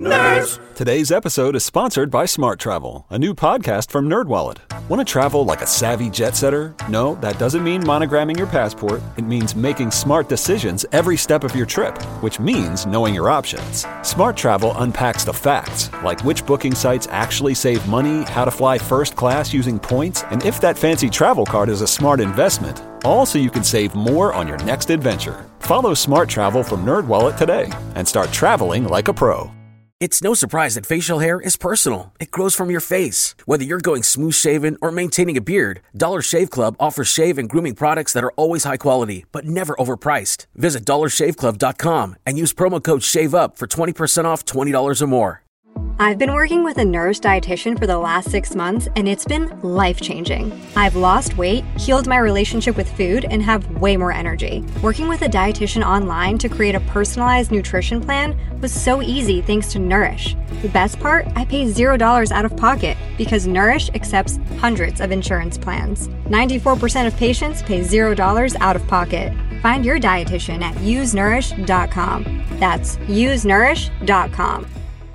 Nerds! Today's episode is sponsored by Smart Travel, a new podcast from NerdWallet. Want to travel like a savvy jet setter? No, that doesn't mean monogramming your passport. It means making smart decisions every step of your trip, which means knowing your options. Smart Travel unpacks the facts, like which booking sites actually save money, how to fly first class using points, and if that fancy travel card is a smart investment. All so you can save more on your next adventure. Follow Smart Travel from NerdWallet today and start traveling like a pro. It's no surprise that facial hair is personal. It grows from your face. Whether you're going smooth shaven or maintaining a beard, Dollar Shave Club offers shave and grooming products that are always high quality, but never overpriced. Visit dollarshaveclub.com and use promo code SHAVEUP for 20% off $20 or more. I've been working with a nurse dietitian for the last 6 months, and it's been life-changing. I've lost weight, healed my relationship with food, and have way more energy. Working with a dietitian online to create a personalized nutrition plan was so easy thanks to Nourish. The best part? I pay $0 out of pocket because Nourish accepts hundreds of insurance plans. 94% of patients pay $0 out of pocket. Find your dietitian at usenourish.com. That's usenourish.com.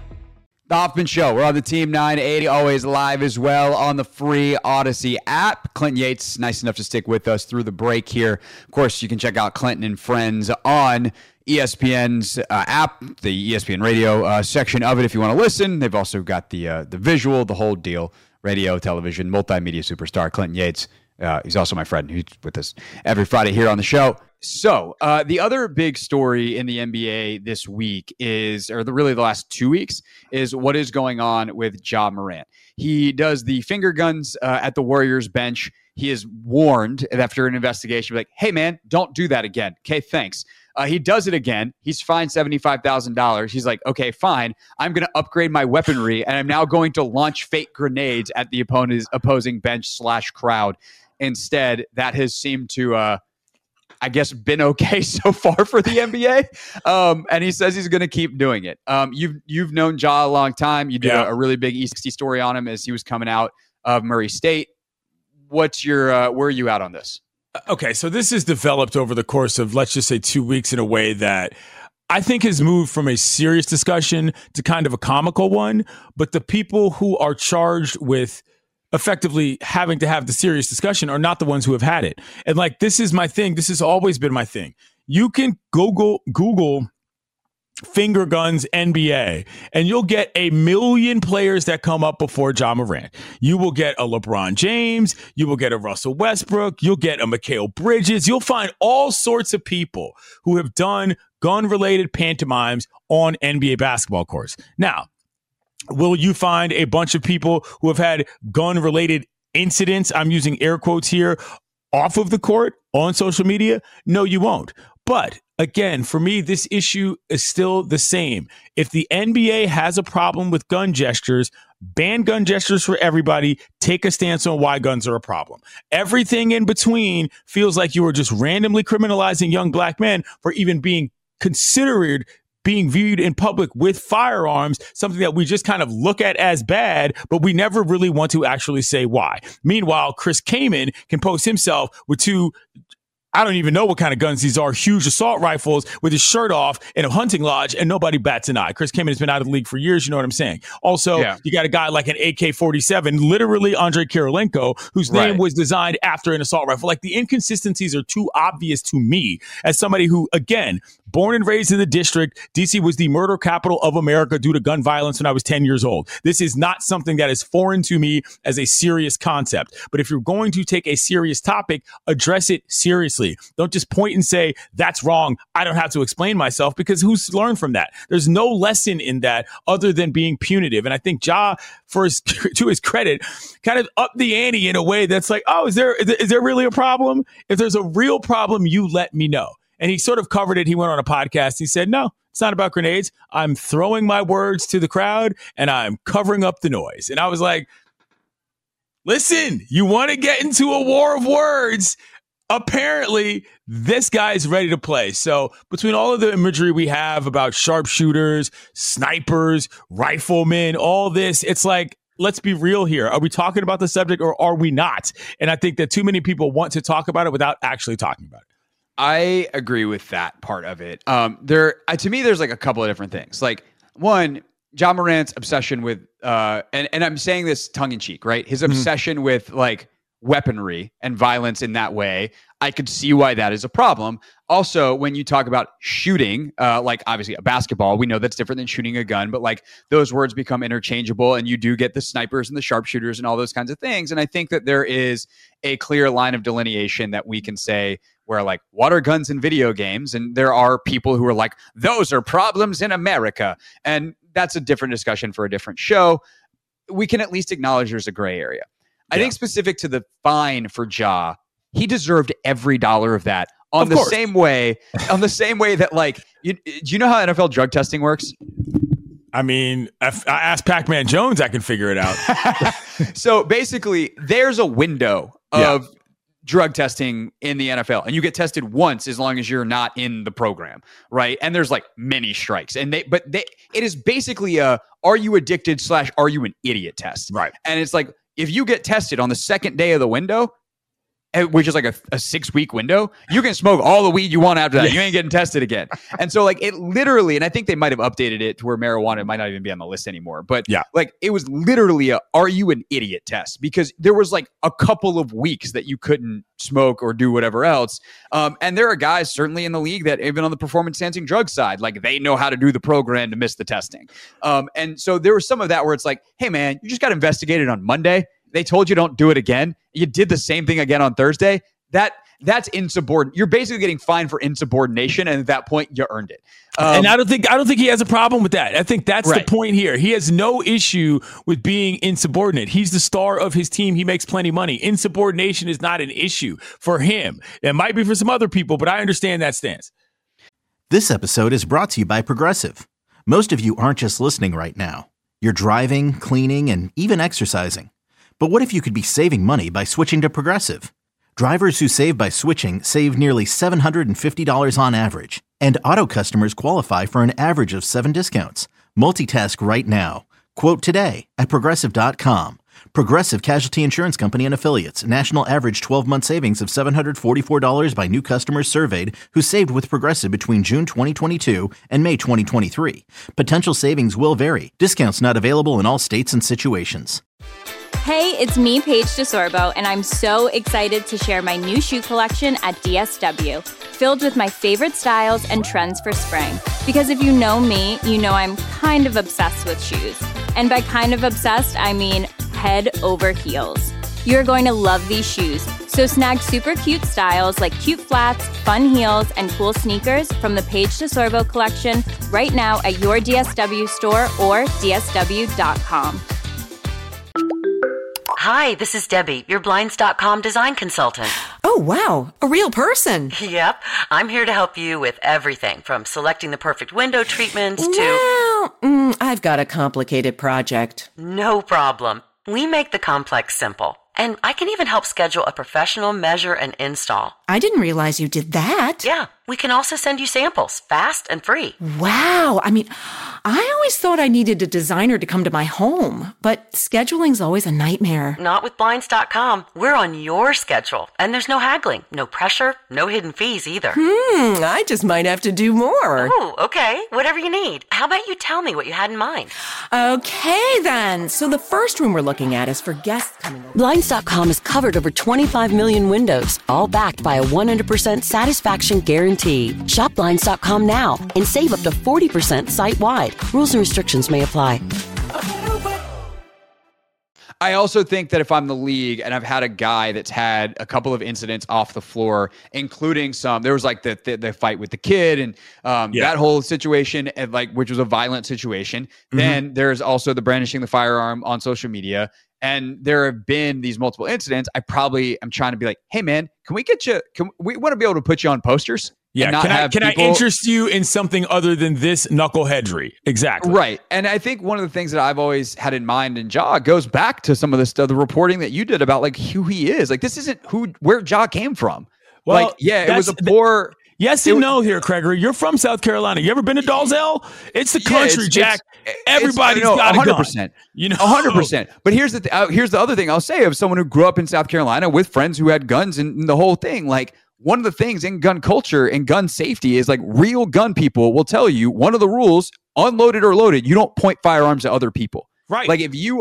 The Hoffman Show. We're on the Team 980, always live as well on the free Odyssey app. Clinton Yates, nice enough to stick with us through the break here. Of course, you can check out Clinton and Friends on ESPN's app, the ESPN radio section of it if you want to listen. They've also got the visual, the whole deal, radio, television, multimedia superstar Clinton Yates. He's also my friend who's with us every Friday here on the show. So the other big story in the NBA this week is, or really the last 2 weeks, is what is going on with Ja Morant. He does the finger guns at the Warriors bench. He is warned after an investigation, like, hey, man, don't do that again. Okay, thanks. He does it again. He's fined $75,000. He's like, okay, fine. I'm going to upgrade my weaponry, and I'm now going to launch fake grenades at the opposing bench / crowd. Instead, that has seemed to... I guess been okay so far for the NBA. And he says he's going to keep doing it. You've known Ja a long time. You did a really big E60 story on him as he was coming out of Murray State. What's your where are you at on this? Okay, so this has developed over the course of, let's just say, 2 weeks in a way that I think has moved from a serious discussion to kind of a comical one. But the people who are charged with effectively having to have the serious discussion are not the ones who have had it. And like, this is my thing. This has always been my thing. You can Google finger guns NBA and you'll get a million players that come up before Ja Morant. You will get a LeBron James. You will get a Russell Westbrook. You'll get a Mikal Bridges. You'll find all sorts of people who have done gun-related pantomimes on NBA basketball courts. Now, will you find a bunch of people who have had gun-related incidents, I'm using air quotes here, off of the court on social media? No, you won't. But again, for me, this issue is still the same. If the NBA has a problem with gun gestures, ban gun gestures for everybody. Take a stance on why guns are a problem. Everything in between feels like you are just randomly criminalizing young black men for even being considered being viewed in public with firearms, something that we just kind of look at as bad, but we never really want to actually say why. Meanwhile, Chris Kaman can post himself with two, I don't even know what kind of guns these are, huge assault rifles with his shirt off in a hunting lodge, and nobody bats an eye. Chris Kaman has been out of the league for years, you know what I'm saying? Also, You got a guy like an AK-47, literally Andrei Kirilenko, whose name was designed after an assault rifle. Like, the inconsistencies are too obvious to me as somebody who, again, born and raised in the district. DC was the murder capital of America due to gun violence when I was 10 years old. This is not something that is foreign to me as a serious concept. But if you're going to take a serious topic, address it seriously. Don't just point and say, that's wrong, I don't have to explain myself, because who's learned from that? There's no lesson in that other than being punitive. And I think Ja, to his credit, kind of upped the ante in a way that's like, oh, is there really a problem? If there's a real problem, you let me know. And he sort of covered it. He went on a podcast. He said, no, it's not about grenades. I'm throwing my words to the crowd and I'm covering up the noise. And I was like, listen, you want to get into a war of words? Apparently, this guy's ready to play. So between all of the imagery we have about sharpshooters, snipers, riflemen, all this, it's like, let's be real here. Are we talking about the subject or are we not? And I think that too many people want to talk about it without actually talking about it. I agree with that part of it. To me, there's like a couple of different things. Like, one, Ja Morant's obsession with, and I'm saying this tongue in cheek, right? His obsession with like weaponry and violence in that way, I could see why that is a problem. Also, when you talk about shooting, like obviously a basketball, we know that's different than shooting a gun, but like those words become interchangeable and you do get the snipers and the sharpshooters and all those kinds of things. And I think that there is a clear line of delineation that we can say where like, what are guns in video games? And there are people who are like, those are problems in America. And that's a different discussion for a different show. We can at least acknowledge there's a gray area. I think specific to the fine for Ja, he deserved every dollar of that on the same way that like, do you know how NFL drug testing works? I mean, if I asked Pac-Man Jones, I can figure it out. So basically there's a window of drug testing in the NFL, and you get tested once as long as you're not in the program, right? And there's like many strikes, and it is basically are you addicted / are you an idiot test, right? And it's like, if you get tested on the second day of the window, which is like a 6-week window, you can smoke all the weed you want after that. You ain't getting tested again. And so like it literally, and I think they might have updated it to where marijuana might not even be on the list anymore. But like it was literally are you an idiot test? Because there was like a couple of weeks that you couldn't smoke or do whatever else. And there are guys certainly in the league that even on the performance enhancing drug side, like they know how to do the program to miss the testing. And so there was some of that where it's like, hey man, you just got investigated on Monday. They told you don't do it again. You did the same thing again on Thursday. That's insubordinate. You're basically getting fined for insubordination, and at that point, you earned it. And I don't think he has a problem with that. I think that's the point here. He has no issue with being insubordinate. He's the star of his team. He makes plenty of money. Insubordination is not an issue for him. It might be for some other people, but I understand that stance. This episode is brought to you by Progressive. Most of you aren't just listening right now. You're driving, cleaning, and even exercising. But what if you could be saving money by switching to Progressive? Drivers who save by switching save nearly $750 on average. And auto customers qualify for an average of 7 discounts. Multitask right now. Quote today at Progressive.com. Progressive Casualty Insurance Company and Affiliates. National average 12-month savings of $744 by new customers surveyed who saved with Progressive between June 2022 and May 2023. Potential savings will vary. Discounts not available in all states and situations. Hey, it's me, Paige DeSorbo, and I'm so excited to share my new shoe collection at DSW, filled with my favorite styles and trends for spring. Because if you know me, you know I'm kind of obsessed with shoes. And by kind of obsessed, I mean head over heels. You're going to love these shoes. So snag super cute styles like cute flats, fun heels, and cool sneakers from the Paige DeSorbo collection right now at your DSW store or dsw.com. Hi, this is Debbie, your Blinds.com design consultant. Oh, wow. A real person. Yep. I'm here to help you with everything from selecting the perfect window treatments to... Well, I've got a complicated project. No problem. We make the complex simple. And I can even help schedule a professional measure and install. I didn't realize you did that. Yeah. We can also send you samples, fast and free. Wow. I mean, I always thought I needed a designer to come to my home, but scheduling's always a nightmare. Not with Blinds.com. We're on your schedule, and there's no haggling, no pressure, no hidden fees either. I just might have to do more. Oh, okay. Whatever you need. How about you tell me what you had in mind? Okay, then. So the first room we're looking at is for guests coming over. Blinds.com has covered over 25 million windows, all backed by a 100% satisfaction guarantee. Shop Blinds.com now and save up to 40% site-wide. Rules and restrictions may apply. I also think that if I'm the league and I've had a guy that's had a couple of incidents off the floor, including there was like the fight with the kid and that whole situation, and like which was a violent situation. Then there's also the brandishing the firearm on social media. And there have been these multiple incidents. I probably am trying to be like, hey man, we want to be able to put you on posters? Yeah, can I interest you in something other than this knuckleheadry? Exactly. Right. And I think one of the things that I've always had in mind in Ja goes back to some of the reporting that you did about like who he is. Like this isn't where Ja came from. Well, like, it was a poor... Yes and no here, Gregory. You're from South Carolina. You ever been to Dalzell? It's the country, Jack. Everybody's got 100%. You know, 100%. But here's the other thing I'll say of someone who grew up in South Carolina with friends who had guns and the whole thing. Like one of the things in gun culture and gun safety is like real gun people will tell you one of the rules unloaded or loaded, you don't point firearms at other people. Right. Like if you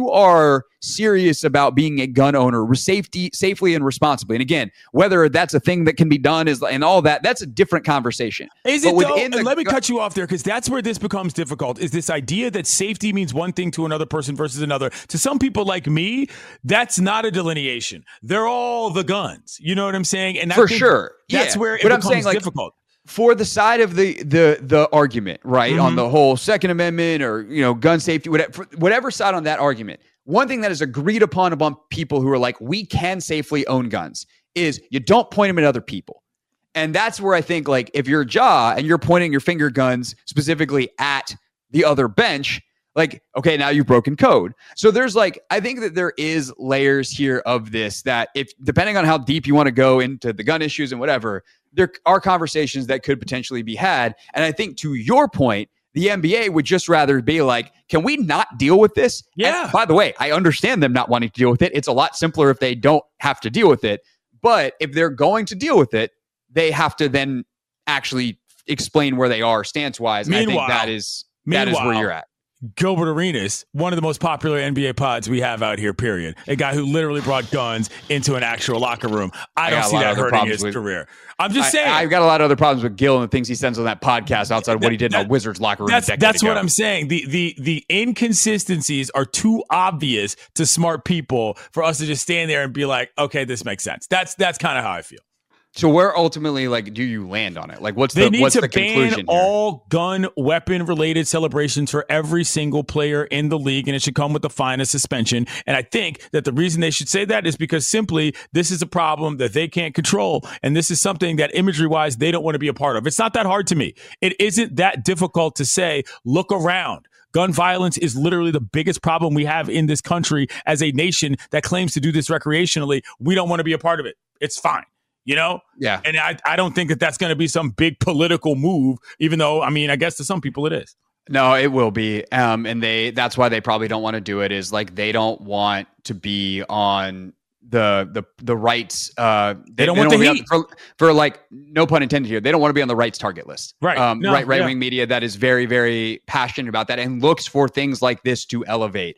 are serious about being a gun owner safely and responsibly, and again, whether that's a thing that can be done and all that, that's a different conversation. Is it though? And let me cut you off there, because that's where this becomes difficult, is this idea that safety means one thing to another person versus another. To some people like me, that's not a delineation. They're all the guns. You know what I'm saying? And for sure. That's where it becomes difficult. For the side of the argument, right, on the whole Second Amendment or, gun safety, whatever side on that argument, one thing that is agreed upon among people who are like, we can safely own guns, is you don't point them at other people. And that's where I think, like, if you're Jaw and you're pointing your finger guns specifically at the other bench, like, okay, now you've broken code. So there's I think that there is layers here of this that, if depending on how deep you want to go into the gun issues and whatever, there are conversations that could potentially be had. And I think, to your point, the NBA would just rather be like, can we not deal with this? Yeah. And by the way, I understand them not wanting to deal with it. It's a lot simpler if they don't have to deal with it. But if they're going to deal with it, they have to then actually explain where they are stance-wise. And I think that is where you're at. Gilbert Arenas, one of the most popular NBA pods we have out here, period. A guy who literally brought guns into an actual locker room. I don't see that hurting his career. I'm just saying. I've got a lot of other problems with Gil and the things he sends on that podcast outside of what he did in a Wizards locker room. That's what I'm saying. The inconsistencies are too obvious to smart people for us to just stand there and be like, okay, this makes sense. That's kind of how I feel. So where ultimately, do you land on it? What's the conclusion? They need to ban all gun weapon related celebrations for every single player in the league, and it should come with a fine and suspension. And I think that the reason they should say that is because simply this is a problem that they can't control, and this is something that imagery wise they don't want to be a part of. It's not that hard to me. It isn't that difficult to say, look around. Gun violence is literally the biggest problem we have in this country as a nation that claims to do this recreationally. We don't want to be a part of it. It's fine. Yeah. And I don't think that that's going to be some big political move, even though, I mean, I guess to some people it is. No, it will be. And that's why they probably don't want to do it, is they don't want to be on the rights. They don't want the heat. For no pun intended here. They don't want to be on the rights target list. Right. Right-wing media that is very, very passionate about that and looks for things like this to elevate.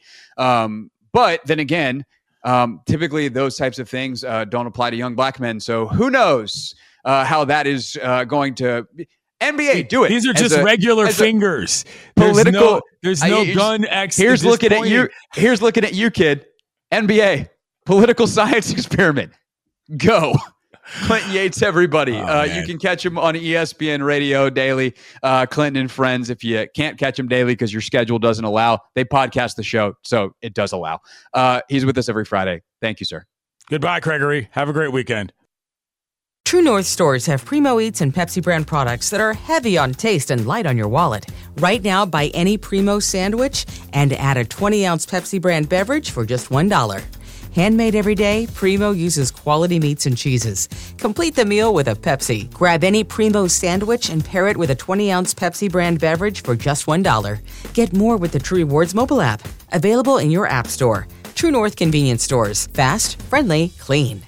But then again, typically those types of things don't apply to young black men. So who knows how that is going to NBA do it. These are just regular fingers. Political. There's no gun X. Here's looking at you. Here's looking at you, kid. NBA political science experiment. Go. Clinton Yates, everybody. You can catch him on ESPN Radio daily. Clinton and Friends. If you can't catch him daily because your schedule doesn't allow, they podcast the show, so it does allow. He's with us every Friday. Thank you, sir. Goodbye, Gregory. Have a great weekend. True North stores have Primo Eats and Pepsi brand products that are heavy on taste and light on your wallet. Right now, buy any Primo sandwich and add a 20-ounce Pepsi brand beverage for just $1. Handmade every day, Primo uses quality meats and cheeses. Complete the meal with a Pepsi. Grab any Primo sandwich and pair it with a 20-ounce Pepsi brand beverage for just $1. Get more with the True Rewards mobile app. Available in your app store. True North convenience stores. Fast, friendly, clean.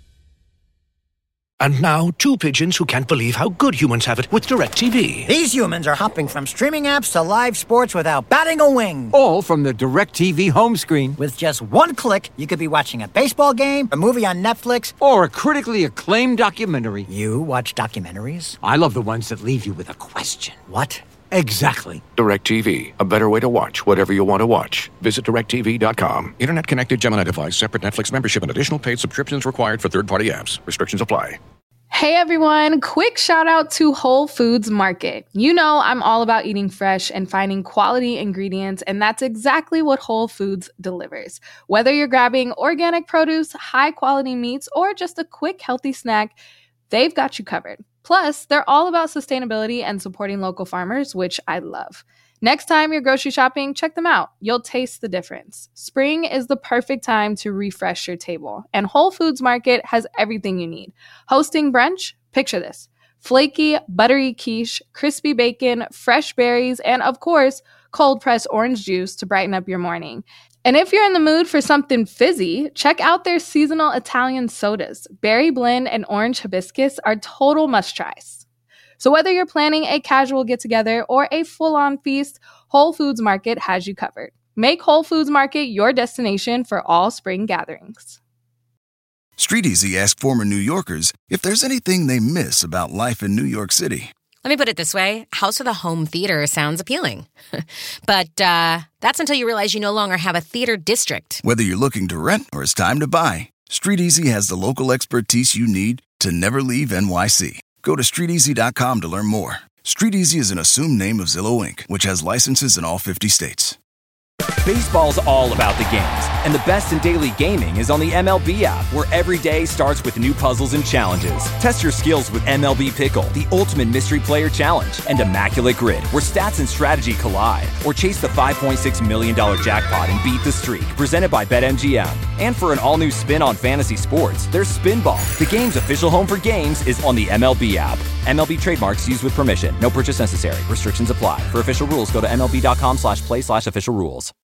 And now, two pigeons who can't believe how good humans have it with DirecTV. These humans are hopping from streaming apps to live sports without batting a wing. All from the DirecTV home screen. With just one click, you could be watching a baseball game, a movie on Netflix, or a critically acclaimed documentary. You watch documentaries? I love the ones that leave you with a question. What? Exactly. DirecTV, a better way to watch whatever you want to watch. Visit DirecTV.com. Internet-connected Gemini device, separate Netflix membership, and additional paid subscriptions required for third-party apps. Restrictions apply. Hey everyone, quick shout out to Whole Foods Market. You know I'm all about eating fresh and finding quality ingredients, and that's exactly what Whole Foods delivers. Whether you're grabbing organic produce, high quality meats, or just a quick healthy snack, they've got you covered. Plus, they're all about sustainability and supporting local farmers, which I love. Next time you're grocery shopping, check them out. You'll taste the difference. Spring is the perfect time to refresh your table, and Whole Foods Market has everything you need. Hosting brunch? Picture this. Flaky, buttery quiche, crispy bacon, fresh berries, and of course, cold-pressed orange juice to brighten up your morning. And if you're in the mood for something fizzy, check out their seasonal Italian sodas. Berry blend and orange hibiscus are total must-tries. So whether you're planning a casual get-together or a full-on feast, Whole Foods Market has you covered. Make Whole Foods Market your destination for all spring gatherings. StreetEasy asked former New Yorkers if there's anything they miss about life in New York City. Let me put it this way. House of the Home Theater sounds appealing. But that's until you realize you no longer have a theater district. Whether you're looking to rent or it's time to buy, StreetEasy has the local expertise you need to never leave NYC. Go to StreetEasy.com to learn more. StreetEasy is an assumed name of Zillow Inc., which has licenses in all 50 states. Baseball's all about the games, and the best in daily gaming is on the MLB app, where every day starts with new puzzles and challenges. Test your skills with MLB Pickle, the ultimate mystery player challenge, and Immaculate Grid, where stats and strategy collide. Or chase the $5.6 million jackpot and beat the streak, presented by BetMGM. And for an all-new spin on fantasy sports, there's Spinball. The game's official home for games is on the MLB app. MLB trademarks used with permission. No purchase necessary. Restrictions apply. For official rules, go to MLB.com/play/official rules.